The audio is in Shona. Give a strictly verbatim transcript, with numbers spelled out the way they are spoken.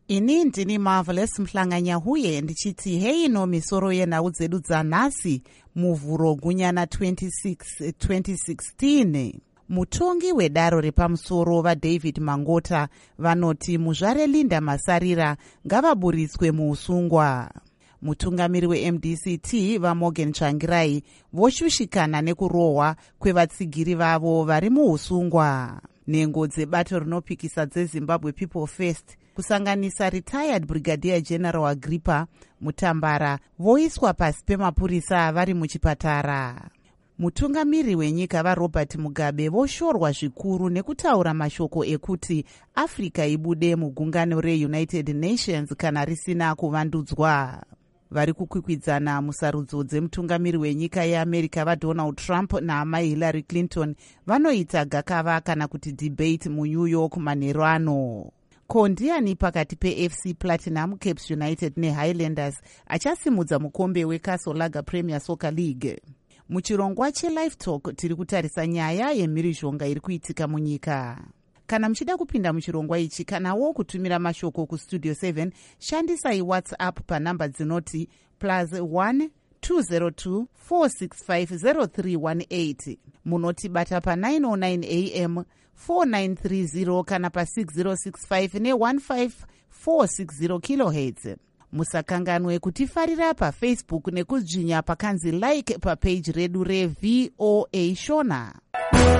Ini ndini Marvelous Mhlanganya huye ndichiti heino misoro yenhau dzedu dzanhasi muvhuro gunyana twenty-six twenty sixteen. Mutongi wedaro repamusoro vaDavid Mangota vanoti muzvare Linda Masarira ngavaburiswe muusungwa. Mutungamiri weM D C T vaMorgan Tsvangirai voshushikana nekurohwa kwevatsigiri vavo vari muusungwa. Nhengo dzebato rinopikisa dzeZimbabwe People First kusanganisa retired Brigadier General Agrippa Mutambara voiswa pasi pemapurisa vari muchipatara. Mutungamiri wenyika vaRobert Mugabe voshorwa zvikuru nekutaura mashoko ekuti Afrika ibude mugungano reUnited Nations kana risina kuvandudzwa. Vari kukwikwidzaana musarudzo dzemutungamiri wenyika yeAmerica vaDonald Trump naamai Hillary Clinton vanoita gakava kana kuti debate muNew York manheru ano. Ko ndiani pakati peF C Platinum, Caps United neHighlanders achasimudza mukombe weCastle Lager Premier Soccer League? Muchirongwa cheLive Talk tiri kutarisa nyaya yemhirizhonga iri kuitika munyika. Kana muchida kupinda muchirongwa ichi kanawo kutumira mashoko kustudio seven, shandisai WhatsApp panhamba dzinoti plus one two zero two four six five zero three one eight. Munotibata pa nine oh nine A M four nine three zero kana pa six zero six five ne one five four six zero kilohertz. Musakanganwe kutifarira pa Facebook nekuzvinya pakanzi like pa page redu re V O A Shona.